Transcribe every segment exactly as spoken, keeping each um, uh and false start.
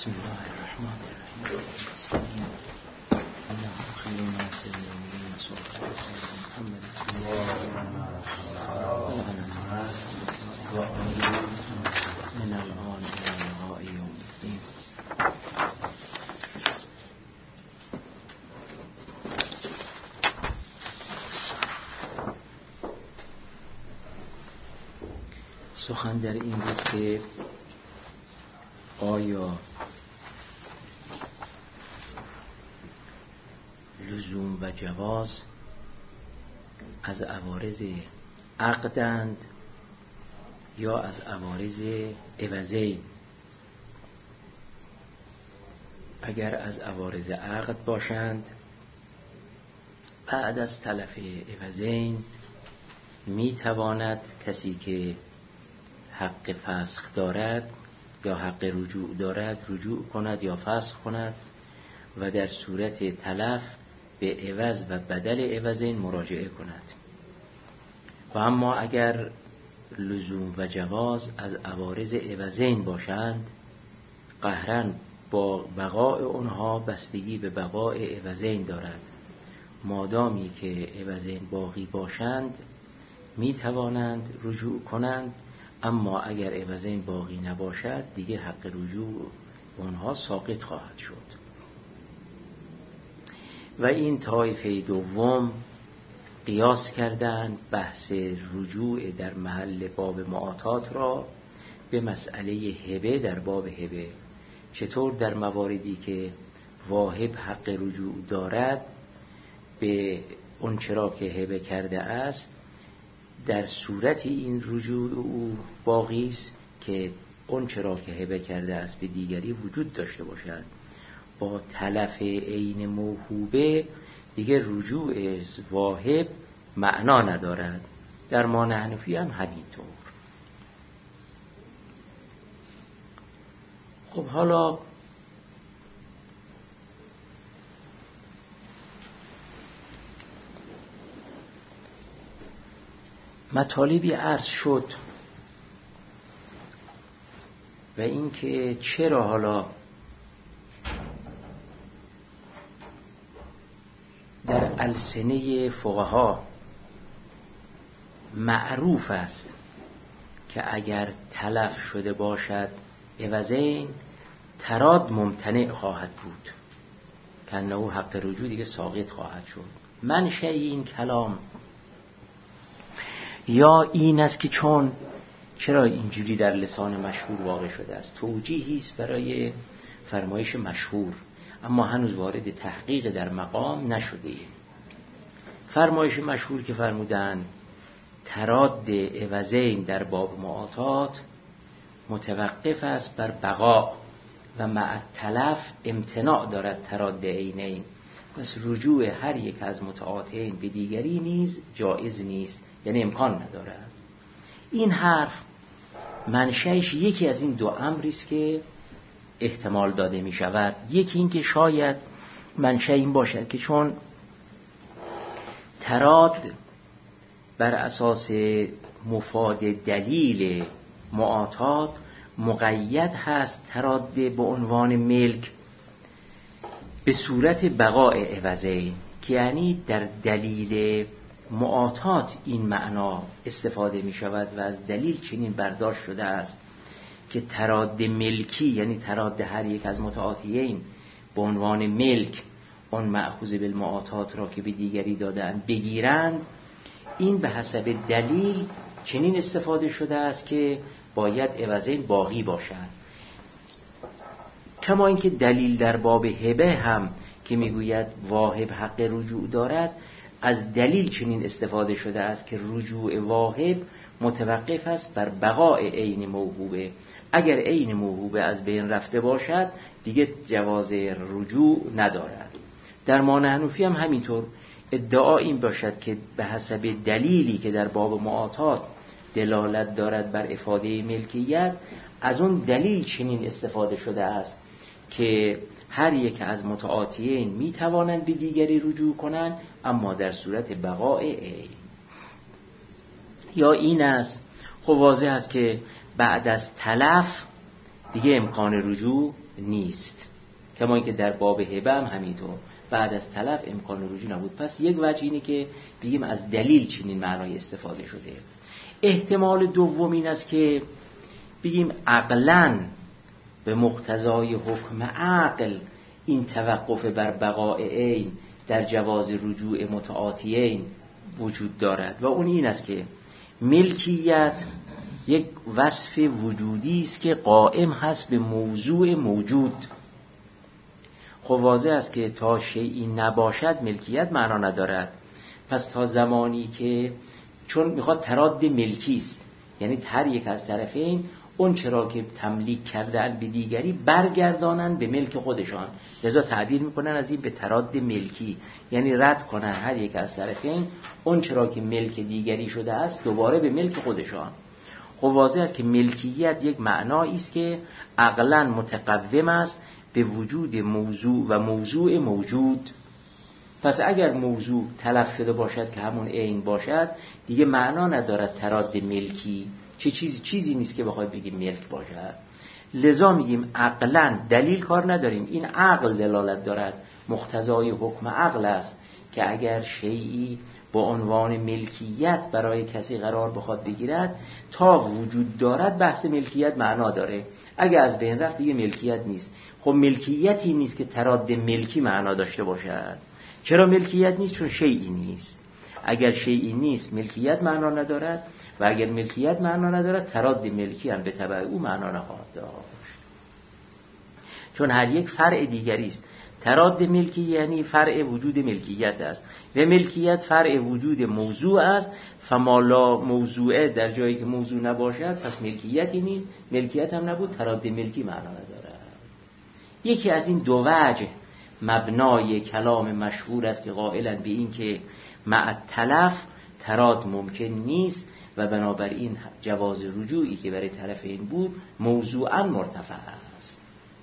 بسم الله الرحمن الرحیم. الله خیر ناصر یومین صحبت محمد من الان الى لقاء یوم الدین. سخن در این بود که آیا لزوم و جواز از عوارض عقدند یا از عوارض عوضین؟ اگر از عوارض عقد باشند بعد از تلف عوضین می تواند کسی که حق فسخ دارد یا حق رجوع دارد رجوع کند یا فسخ کند و در صورت تلف به عوض و بدل عوضین مراجعه کند. و اما اگر لزوم و جواز از عوارض عوضین باشند قهراً با بقاء اونها بستگی به بقاء عوضین دارد. مادامی که عوضین باقی باشند می توانند رجوع کنند، اما اگر عوضین باقی نباشد دیگه حق رجوع اونها ساقط خواهد شد. و این طایفه دوم قیاس کردند بحث رجوع در محل باب معاطات را به مسئله هبه در باب هبه. چطور در مواردی که واهب حق رجوع دارد به اون چرا که هبه کرده است در صورت این رجوع او باقی است که اون چرا که هبه کرده است به دیگری وجود داشته باشد. با تلف عین موهوبه دیگه رجوع واهب معنا ندارد. در ما حنفی هم همینطور. خب حالا مطالبی عرض شد و اینکه چرا حالا در السنه فقها معروف است که اگر تلف شده باشد عوضین تراد ممتنع خواهد بود که انه حق رجوع دیگه ساقط خواهد شد. منشأ این کلام یا این است که چون چرا اینجوری در لسان مشهور واقع شده است، توجیهی است برای فرمایش مشهور اما هنوز وارد تحقیق در مقام نشده. فرمایش مشهور که فرمودن تراد عوضین در باب معاطات متوقف است بر بقا و مع تلف امتناع دارد تراد عینین، پس رجوع هر یک از متعاطین به دیگری نیز جایز نیست، یعنی امکان ندارد. این حرف منشأش یکی از این دو امری است که احتمال داده می شود. یکی این که شاید منشأ این باشد که چون تراد بر اساس مفاد دلیل معاطات مقید هست، تراد به عنوان ملک به صورت بقاء عوضین، که یعنی در دلیل معاطات این معنا استفاده می شود و از دلیل چنین برداشت شده است که تراد ملکی یعنی تراد هر یک از متعاطیین به عنوان ملک اون مأخوذ بالمعاطات را که به دیگری دادن بگیرند. این به حسب دلیل چنین استفاده شده است که باید عوضین باقی باشد. کما اینکه دلیل در باب هبه هم که میگوید واهب حق رجوع دارد، از دلیل چنین استفاده شده است که رجوع واهب متوقف است بر بقاء عین موهوبه. اگر عین موهوبه از بین رفته باشد دیگه جواز رجوع ندارد. در ما حنفی هم همینطور ادعا این باشد که به حسب دلیلی که در باب معاطات دلالت دارد بر افاده ملکیت، از اون دلیل چنین استفاده شده است که هر یک از متعاطیین می توانند به دیگری رجوع کنند اما در صورت بقاء عین. یا این است خب واضح است که بعد از تلف دیگه امکان رجوع نیست. کما اینکه در باب هبه هم همینطور، بعد از تلف امکان رجوع نبود. پس یک وجه اینه که بگیم از دلیل چنین معنای استفاده شده. احتمال دوم این است که بگیم عقلاً به مقتضای حکم عقل این توقف بر بقاء عین در جواز رجوع متعاطیین وجود دارد، و اون این است که ملکیت یک وصف وجودی است که قائم هست به موضوع موجود. خب واضح است که تا شیئی نباشد ملکیت معنا ندارد. پس تا زمانی که چون میخواد تراد ملکی است، یعنی هر یک از طرفین اون چرا که تملیک کردن به دیگری برگردانن به ملک خودشان، لذا تعبیر میکنن از این به تراد ملکی، یعنی رد کنن هر یک از طرفین اون چرا که ملک دیگری شده است دوباره به ملک خودشان. خب واضح است که ملکیت یک معنایی است که عقلاً متقوم است به وجود موضوع و موضوع موجود. پس اگر موضوع تلف شده باشد که همون عین باشد دیگه معنا ندارد تراد ملکی، چه چیزی چیزی نیست که بخواد بگیم ملک باشد. لذا میگیم عقلاً، دلیل کار نداریم، این عقل دلالت دارد، مقتضای حکم عقل است که اگر شیئی با عنوان ملکیت برای کسی قرار بخواد بگیرد تا وجود دارد بحث ملکیت معنا داره. اگر از بین رفت دیگه ملکیت نیست. خب ملکیتی نیست که تراد ملکی معنا داشته باشد. چرا ملکیت نیست؟ چون شیئی نیست. اگر شیئی نیست ملکیت معنا ندارد، و اگر ملکیت معنا ندارد تراد ملکی هم به تبع او معنا نخواهد داشت، چون هر یک فرع دیگری است. تراد ملکی یعنی فرع وجود ملکیت است و ملکیت فرع وجود موضوع است. فمالا موضوعه در جایی که موضوع نباشد پس ملکیتی نیست، ملکیت هم نبود، تراد ملکی معنا ندارد. یکی از این دو وجه مبنای کلام مشهور است که قائلن به این که مع تلف تراد ممکن نیست و بنابراین جواز رجوعی که برای طرفین بود موضوعاً مرتفع است.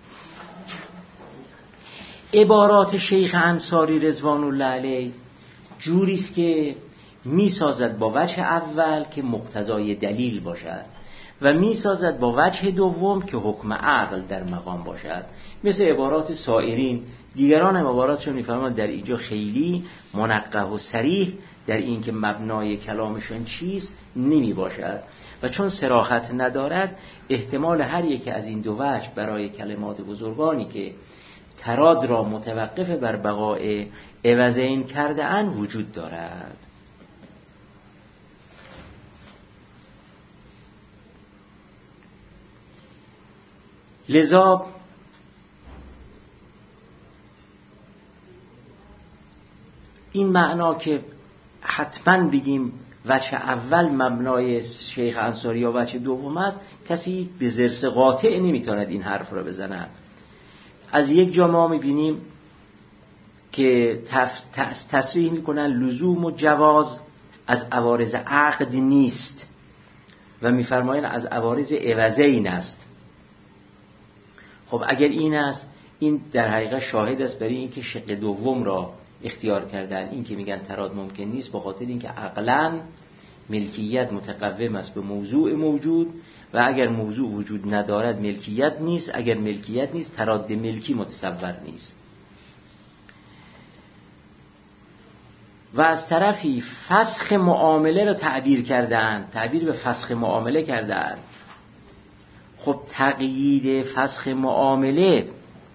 عبارات شیخ انصاری رضوان الله علیه جوری است که می سازد با وجه اول که مقتضای دلیل باشد و می سازد با وجه دوم که حکم عقل در مقام باشد. مثل عبارات سائرین، دیگران هم عباراتشون میفهمند در اینجا خیلی منقح و صریح در این که مبنای کلامشون چیست نمی باشد و چون صراحت ندارد احتمال هر یک از این دو وجه برای کلمات بزرگانی که تراد را متوقف بر بقاء عوضین کرده اند وجود دارد. لذا این معنا که حتما بگیم وجه اول مبنای شیخ انصاری یا وجه دوم است، کسی به ضرس قاطع نمیتواند این حرف را بزند. از یک جا ما میبینیم که تصریح میکنن لزوم و جواز از عوارض عقد نیست و میفرمایند از عوارض عوضین است. خب اگر این است، این در حقیقت شاهد است برای اینکه شق دوم را اختیار کردن، این که میگن تراد ممکن نیست به خاطر اینکه عقلاً ملکیت متقوم است به موضوع موجود و اگر موضوع وجود ندارد ملکیت نیست، اگر ملکیت نیست تراد ملکی متصور نیست. و از طرفی فسخ معامله را تعبیر کردن، تعبیر به فسخ معامله کردن. خب تقیید فسخ معامله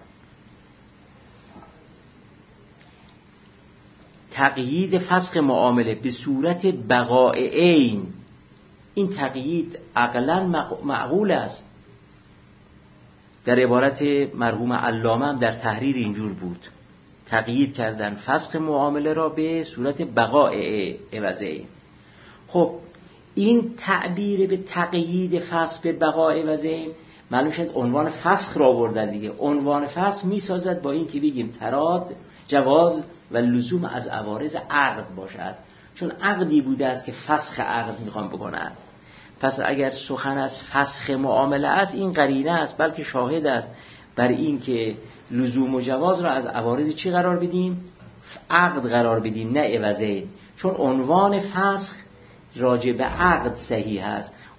تقیید فسخ معامله به صورت بقاء عین، این تقیید عقلاً معقول است. در عبارت مرحوم علامه هم در تحریر اینجور بود، تقیید کردن فسخ معامله را به صورت بقاء عوض عین. خب این تعبیر به تقیید فسخ به بقاء عوض عین معلوم شد عنوان فسخ را آوردن دیگه. عنوان فسخ می سازد با این که بگیم تراد جواز و لزوم از عوارض عقد باشد، چون عقدی بوده است که فسخ عقد میخوام بکنن. پس اگر سخن از فسخ معامله است این قرینه است، بلکه شاهد است بر این که لزوم و جواز را از عوارض چی قرار بدیم؟ عقد قرار بدیم، نه عوضین. چون عنوان فسخ راجع به عقد صحیح است،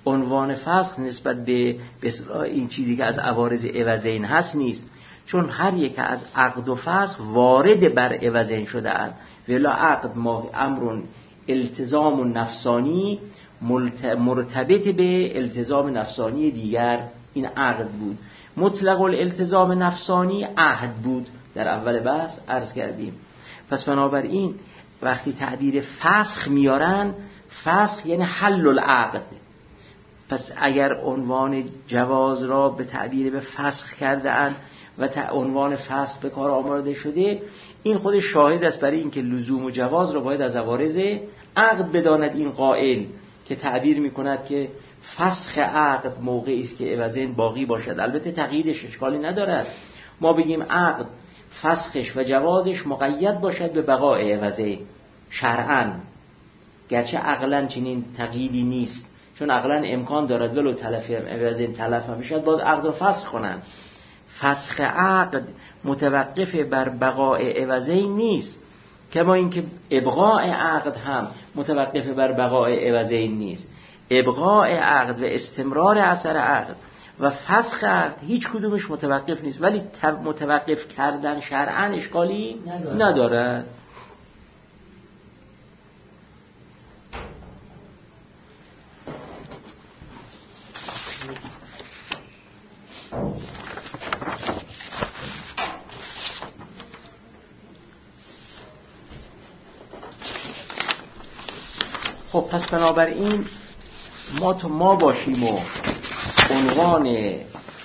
عنوان فسخ نسبت به این چیزی که از عوارض عوضین هست نیست، چون هر یک از عقد و فسخ وارد بر عوضین شده اند. ولا عقد ما امر التزام نفسانی مرتبط به التزام نفسانی دیگر، این عقد بود. مطلق الالتزام نفسانی عهد بود، در اول بحث عرض کردیم. پس بنابراین وقتی تعبیر فسخ میارن، فسخ یعنی حل العقد. پس اگر عنوان جواز را به تعبیر به فسخ کرده اند و عنوان فسخ به کار آورده شده، این خود شاهد است برای اینکه لزوم و جواز را باید از عوارض عقد بداند این قائل که تعبیر میکند که فسخ عقد موقعی است که عوضین باقی باشد. البته تقییدش اشکالی ندارد، ما بگیم عقد فسخش و جوازش مقید باشد به بقای عوضین شرعاً، گرچه عقلاً چنین تقییدی نیست، چون عقلاً امکان دارد ولو تلف عوضین تلف هم بشد باز عقد رو فسخ کنند. فسخ عقد متوقف بر بقای عوضین نیست، کما اینکه ابقاء عقد هم متوقف بر بقای عوضین نیست. ابقاء عقد و استمرار اثر عقد و فسخ عقد هیچ کدومش متوقف نیست، ولی متوقف کردن شرعاً اشکالی نداره, نداره. خب پس بنابراین ما تو ما باشیم و عنوان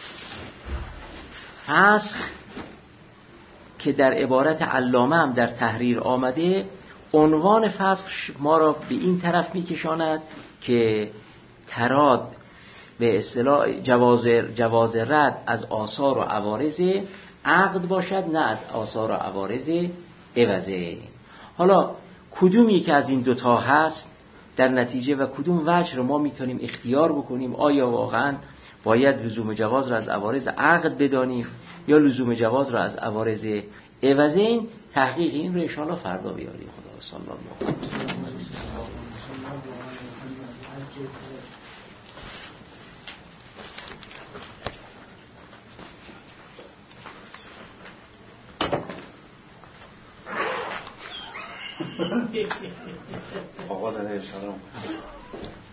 فسخ که در عبارت علامه هم در تحریر آمده، عنوان فسخ ما را به این طرف میکشاند که تراد به اصطلاح جواز جواز رد از آثار و عوارض عقد باشد، نه از آثار و عوارض عوضه. حالا کدوم یک از این دوتا هست در نتیجه و کدوم وجه رو ما میتونیم اختیار بکنیم؟ آیا واقعا باید لزوم جواز را از عوارض عقد بدانیم یا لزوم جواز را از عوارض عوضین؟ تحقیق این رو ان شاء الله فردا بیاری. خدا صلی الله علیه آقا علیه السلام.